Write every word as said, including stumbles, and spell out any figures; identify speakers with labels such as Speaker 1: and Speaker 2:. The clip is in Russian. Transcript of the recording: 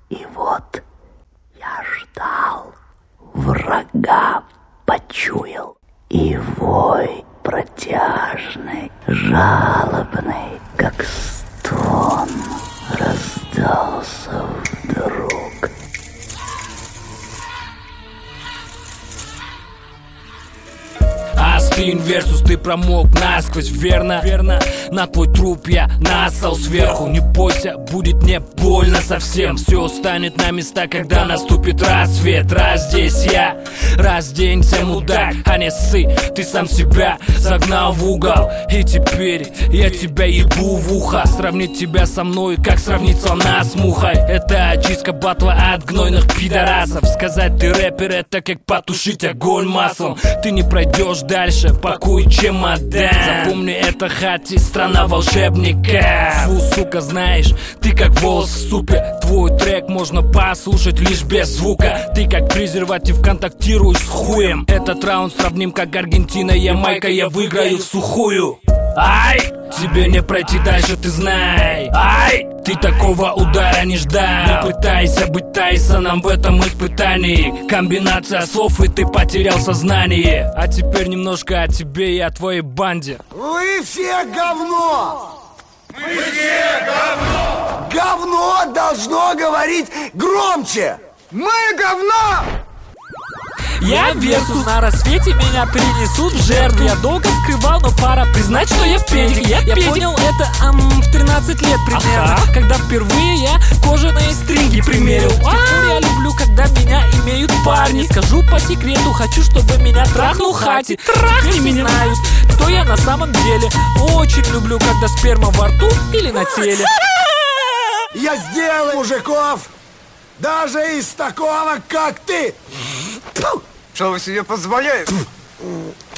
Speaker 1: И вот я ждал, врага почуял, и вой протяжный, жалобный, как стон, раздался вдруг.
Speaker 2: Астин версус, ты промок насквозь, верно? Верно. На твой труп я насал сверху. Не бойся, будет не больно совсем. Все станет на места, когда наступит рассвет. Раз здесь я, разденься, мудак, а не ссы. Ты сам себя загнал в угол, и теперь я тебя ебу в ухо. Сравнить тебя со мной, как сравнить слона с мухой. Это очистка батла от гнойных пидорасов. Сказать ты рэпер, это как потушить огонь маслом. Ты не пройдешь дальше, пакуй чемодан. Запомни, это Хати, страна волшебника. Фу, сука, знаешь, ты как волос в супе. Твой трек можно послушать лишь без звука. Ты как презерватив контактируешь с хуем. Этот раунд сравним как Аргентина, Ямайка. Я выиграю в сухую. Ай! Тебе не пройти дальше, ты знай. Ай! Ты такого удара не ждал. Не пытайся быть Тайсоном в этом испытании. Комбинация слов, и ты потерял сознание. А теперь немножко о тебе и о твоей банде.
Speaker 3: Вы все говно!
Speaker 4: Мы все говно!
Speaker 3: Говно должно говорить громче!
Speaker 4: Мы говно!
Speaker 5: Я версус, на рассвете меня принесут в жертву. Я долго скрывал, но пора признать, что я педик. Я, я понял это ам, в тринадцать лет примерно, ага. Когда впервые я кожаные стринги примерил. С тех пор я люблю, когда меня имеют парни. Скажу по секрету, хочу, чтобы меня трахнул Хати. Трахни меня! Знают, кто я на самом деле. Очень люблю, когда сперма во рту или на теле.
Speaker 3: Я сделаю мужиков даже из такого, как ты.
Speaker 4: Что вы себе позволяете?